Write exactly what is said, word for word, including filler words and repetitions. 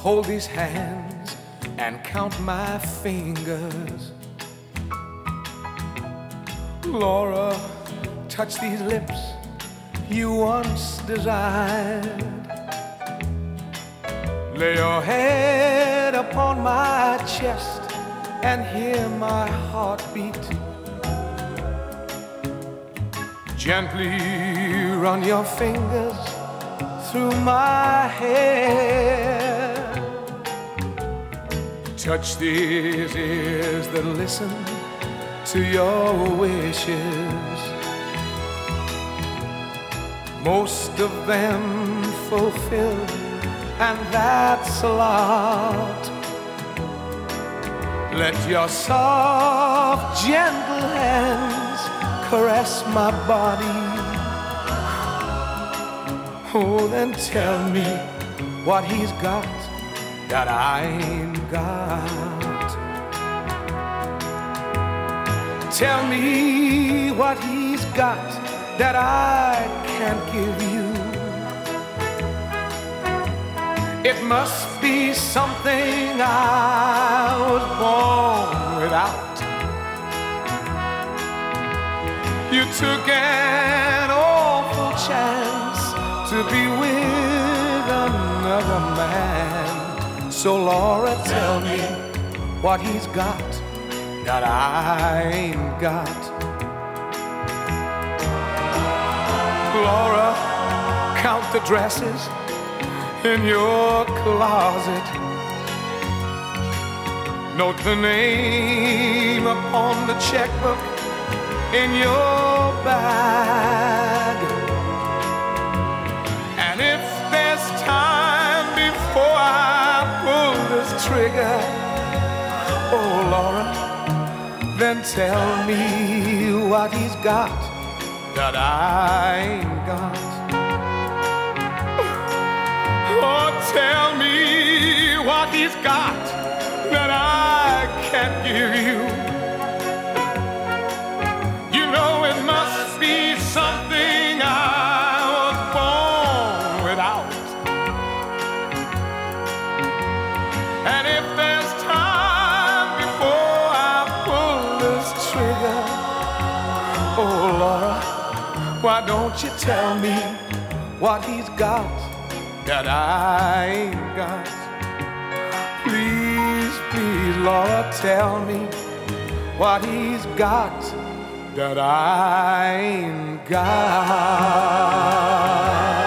hold these hands and count my fingers. Laura, touch these lips you once desired. Lay your head upon my chest and hear my heartbeat. Gently run your fingers through my hair. Touch these ears that listen to your wishes. Most of them fulfilled, and that's a lot. Let your soft, gentle hands caress my body. Oh, then tell me what he's got that I ain't got. Tell me what he's got that I can't give you. It must be something I was born without. You took an awful chance to be with another man. So Laura, tell me what he's got that I ain't got. Laura, count the dresses in your closet. Note the name upon the checkbook in your bag. And if there's time before I pull this trigger, oh Laura, then tell me what he's got that I ain't got. Oh, tell me what he's got that I can't give you. You know it must be something I was born without. And if there's time before I pull this trigger, oh Laura, why don't you tell me what he's got that I ain't got? Please, please, Laura, tell me what he's got that I ain't got.